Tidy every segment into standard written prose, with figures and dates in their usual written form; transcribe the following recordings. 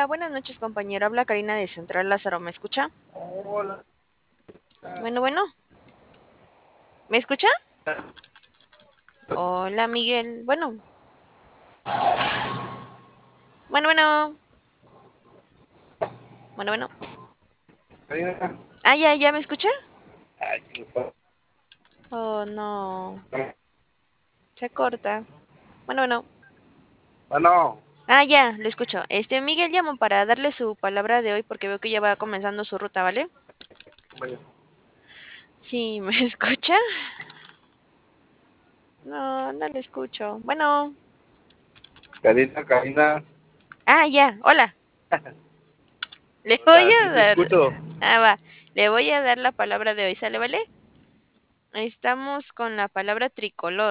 buenas noches, compañero. Habla Karina de Central Lázaro. ¿Me escucha? Hola. Bueno. ¿Me escucha? Hola, Miguel. Bueno. Bueno. Karina. Ah, ya me escucha. Ay, qué pa- Oh, no. Se corta. Bueno. Bueno, Ah, ya, lo escucho. Miguel llamo para darle su palabra de hoy porque veo que ya va comenzando su ruta, ¿vale? vaya. Sí, ¿me escucha? No le escucho. Bueno. Karina. Ah, ya, hola. Le voy Hola, a sí te dar. escucho. Va. Le voy a dar la palabra de hoy, ¿sale, vale? Estamos con la palabra tricolor.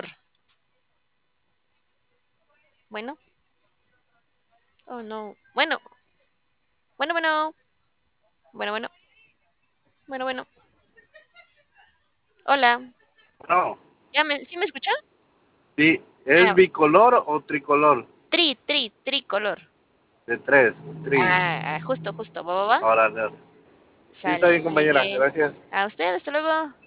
Bueno. Oh, no. Bueno. Bueno. Bueno. Hola. No, ¿Sí me escucha? sí, ¿es Ah, bicolor o tricolor? tricolor. De tres, tri. Justo. Va. Ahora, sí, está bien, compañera, Sale. gracias. A usted, hasta luego.